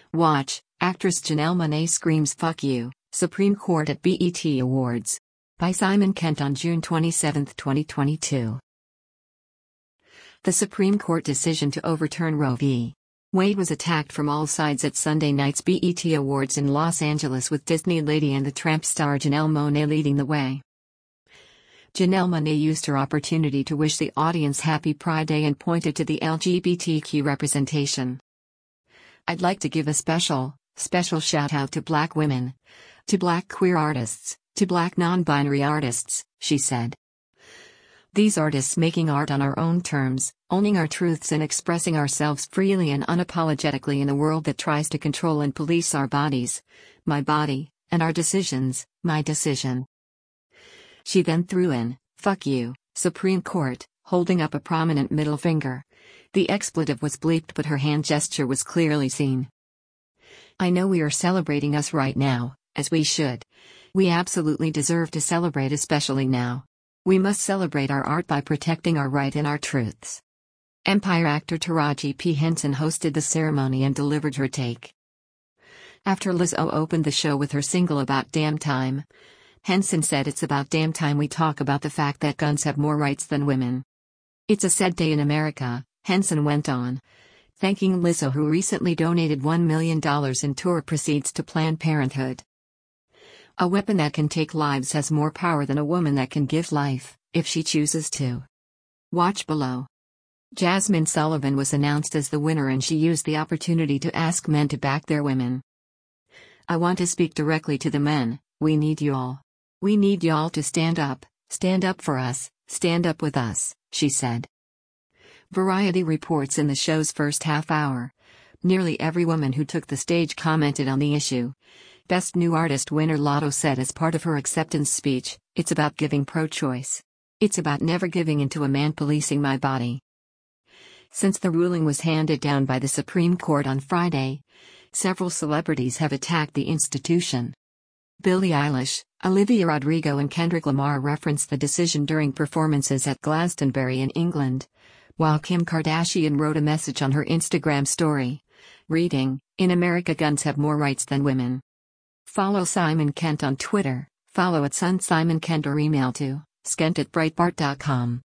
Watch, actress Janelle Monáe screams "fuck you," Supreme Court at BET Awards. By Simon Kent on June 27, 2022. The Supreme Court decision to overturn Roe v. Wade was attacked from all sides at Sunday night's BET Awards in Los Angeles, with Disney Lady and the Tramp star Janelle Monáe leading the way. Janelle Monáe used her opportunity to wish the audience happy Pride Day and pointed to the LGBTQ representation. "I'd like to give a special shout out to Black women, to Black queer artists, to Black non-binary artists," she said. "These artists making art on our own terms, owning our truths and expressing ourselves freely and unapologetically in a world that tries to control and police our bodies, my body, and our decisions, my decision." She then threw in, "Fuck you, Supreme Court," holding up a prominent middle finger. The expletive was bleeped, but her hand gesture was clearly seen. "I know we are celebrating us right now, as we should. We absolutely deserve to celebrate, especially now. We must celebrate our art by protecting our right and our truths." Empire actor Taraji P. Henson hosted the ceremony and delivered her take. After Lizzo opened the show with her single About Damn Time, Henson said, "It's about damn time we talk about the fact that guns have more rights than women. It's a sad day in America," Henson went on, thanking Lizzo, who recently donated $1 million in tour proceeds to Planned Parenthood. "A weapon that can take lives has more power than a woman that can give life, if she chooses to." Watch below. Jasmine Sullivan was announced as the winner, and she used the opportunity to ask men to back their women. "I want to speak directly to the men. We need y'all. We need y'all to stand up for us, stand up with us," she said. Variety reports in the show's first half hour, nearly every woman who took the stage commented on the issue. Best New Artist winner Lotto said as part of her acceptance speech, "It's about giving pro-choice. It's about never giving in to a man policing my body." Since the ruling was handed down by the Supreme Court on Friday, several celebrities have attacked the institution. Billie Eilish, Olivia Rodrigo and Kendrick Lamar referenced the decision during performances at Glastonbury in England, while Kim Kardashian wrote a message on her Instagram story, reading, "In America, guns have more rights than women." Follow Simon Kent on Twitter, follow @SunSimonKent or email to skent@breitbart.com.